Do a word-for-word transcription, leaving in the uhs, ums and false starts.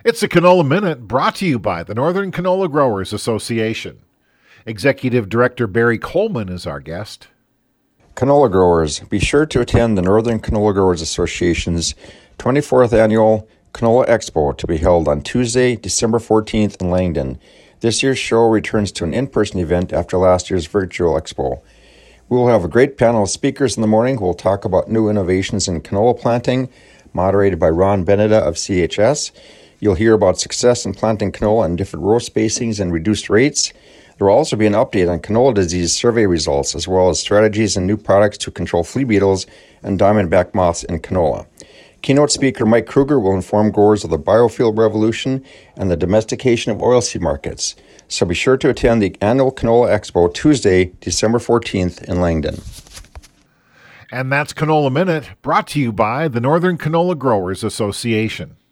It's the Canola Minute, brought to you by the Northern Canola Growers Association. Executive Director Barry Coleman is our guest. Canola growers, be sure to attend the Northern Canola Growers Association's twenty-fourth Annual Canola Expo to be held on Tuesday, December fourteenth in Langdon. This year's show returns to an in-person event after last year's virtual expo. We will have a great panel of speakers in the morning who will talk about new innovations in canola planting, moderated by Ron Beneda of C H S. You'll hear about success in planting canola in different row spacings and reduced rates. There will also be an update on canola disease survey results, as well as strategies and new products to control flea beetles and diamondback moths in canola. Keynote speaker Mike Kruger will inform growers of the biofuel revolution and the domestication of oilseed markets. So be sure to attend the annual Canola Expo Tuesday, December fourteenth in Langdon. And that's Canola Minute, brought to you by the Northern Canola Growers Association.